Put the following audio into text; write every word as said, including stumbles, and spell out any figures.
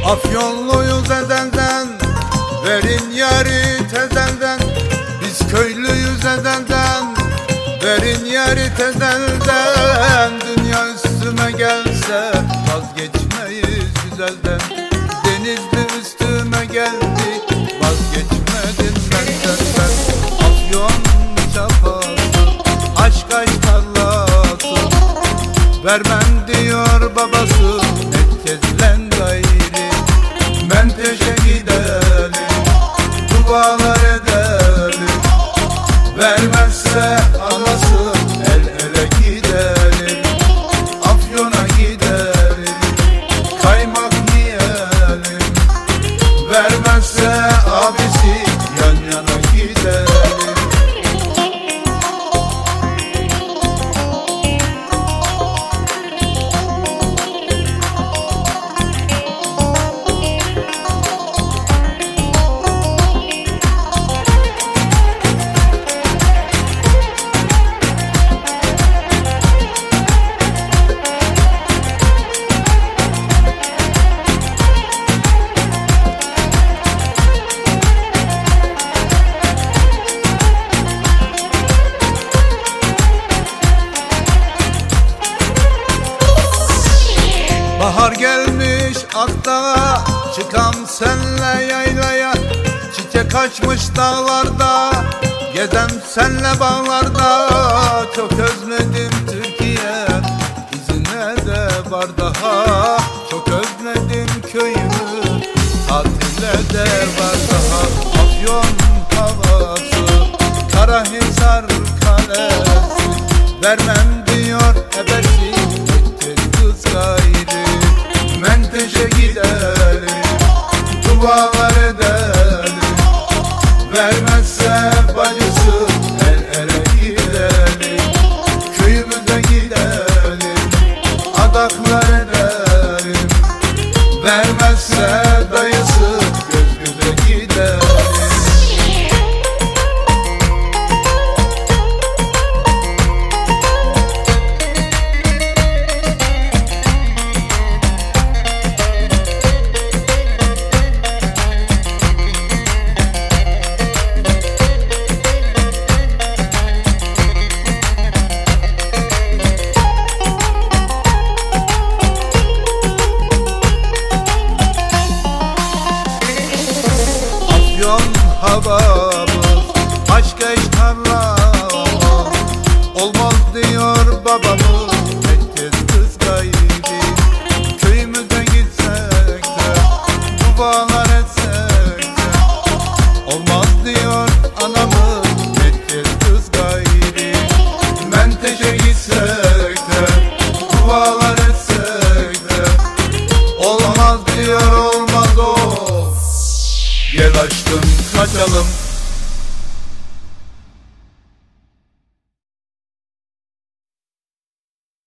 Afyonluyuz ezelden, verin yari tezelden. Biz köylüyüz ezelden, verin yari tezelden. Dünya üstüme gelse vazgeçmeyiz güzelden. Denizli üstüme geldi, vazgeçmedim benden ben. Afyon çapası, aşk aşk tarlası, vermem diyor babası, herkeslen gayri. Menteşe gidelim, dualar edelim, vermezse anası el ele gidelim. Afyon'a gidelim, kaymak yiyelim, vermezse abisi yan yana gidelim. Bahar gelmiş Akdağ'a, çıkam senle yaylaya. Çiçek açmış dağlarda, gezem senle bağlarda. Çok özledim Türkiye, izine de var daha. Çok özledim köyümü, tatile de var daha. Afyon havası, Karahisar kalesi, vermem diyor ebesi, kız gayri. Menteşe gidelim, dualar edelim, vermezse bacısı el ele gidelim. Köyümüze gidelim, adaklar edelim, vermezse dayısı göz göze gidelim. Havamız, aşk eş tarlamız, olmaz diyor babamız, herkes kız gayri. Köyümüze gitsek de, dualar etsek de, olmaz diyor anamız, herkes kız gayri. Menteşe gitsek de, dualar etsek de, olmaz diyor olmaz o. Gel aşkım kaçalım,